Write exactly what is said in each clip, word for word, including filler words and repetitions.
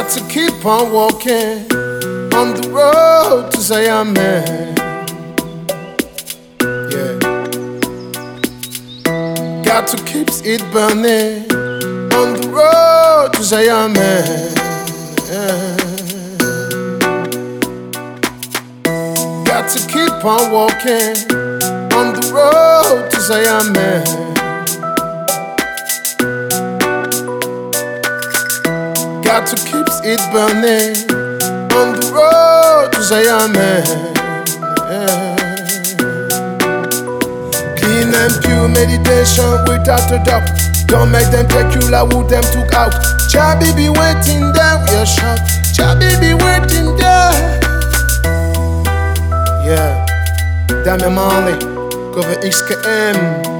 Got to keep on walking on the road to Zion, man. Yeah. Got to keep it burning on the road to Zion, man. Yeah. Got to keep on walking on the road to Zion, man. Got to keep it burning on the road to Zion, man. Yeah. Clean and pure meditation without a doubt. Don't make them take you like who them took out. Chabi be waiting there, we are shout. Chabi be waiting there. Yeah, Damien Marley, cover X K M.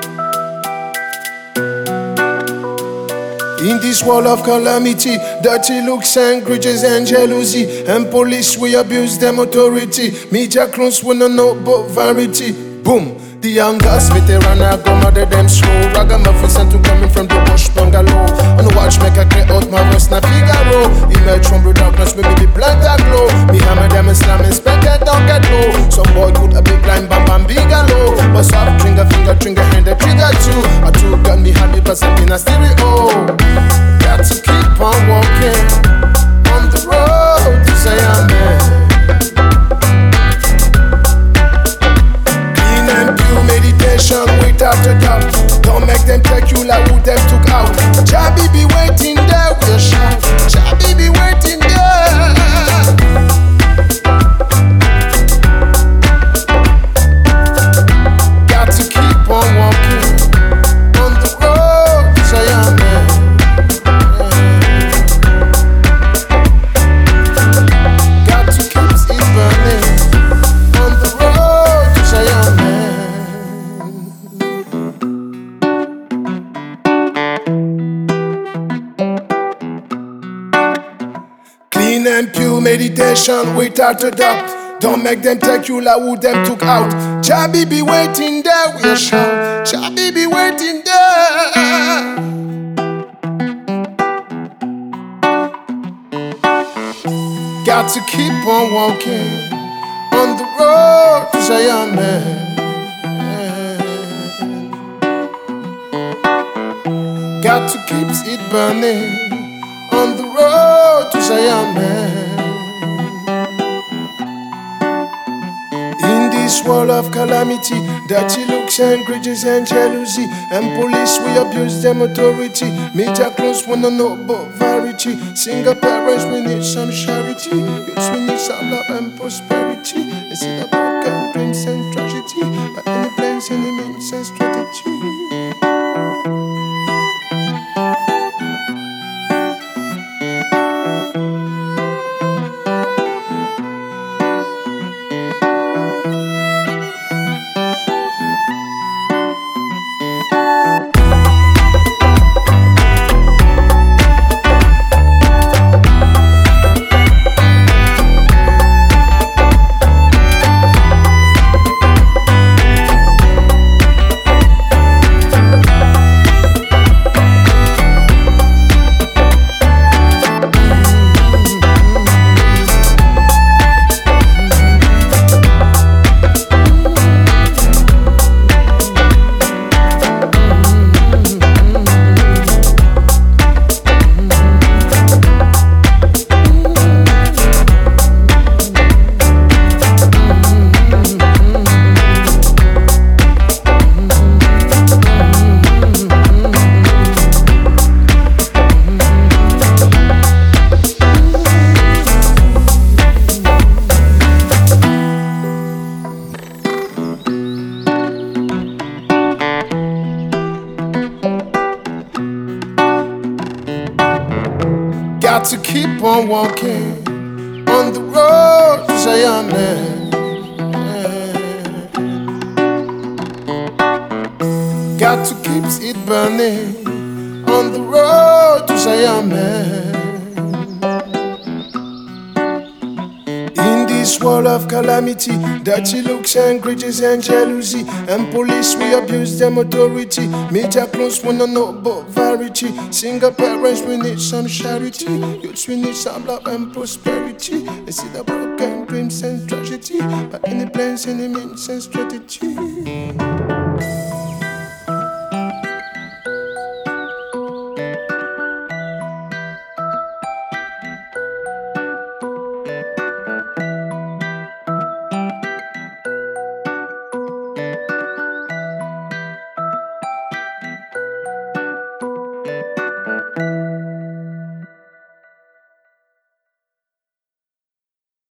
In this world of calamity, dirty looks and grudges and jealousy, and police we abuse them authority. Media clones wanna know about variety. Boom, the youngest veteran I go mother them slow. Ragamuffin sent to coming from the bush bungalow. On the watch make a clear out my verse na Figaro. Emerge from the darkness, maybe the blind that glow. Me hammer them and slam inspect that don't get low. Some boy put a big line bam bam bigalo. But soft trigger finger trigger hand the trigger too. I two got me happy but something a stereo. Got to keep on walking on the road to Zion, man. Clean and pure meditation without a doubt. Don't make them take you like who them took out. Chabi be waiting there with a shout. Chabi be waiting there. Got to keep on walking on the road to Zion, man. Clean and pure meditation without a doubt. Don't make them take you like who them took out. Chabi be waiting there, we a shout. Chabi be waiting there. Got to keep on walking on the road to Zion, man. Got to keep it burning on the road to Zion, man. In this world of calamity, dirty looks and grudges and jealousy, and police we abuse them authority. Media clones wanna know about variety. Single parents we need some charity. Youths we need some love and prosperity. They see the broken dreams and tragedy, but any plans, any means and strategy. Got to keep on walking on the road to Zion, man. Got to keep it burning on the road to Zion, man. In the this world of calamity. Dirty looks and grudges and jealousy. And police, we abuse them authority. Media clones wanna know about variety. Single parents, we need some charity. Youths, we need some love and prosperity. They see the broken dreams and tragedy, but any plans, any means and strategy.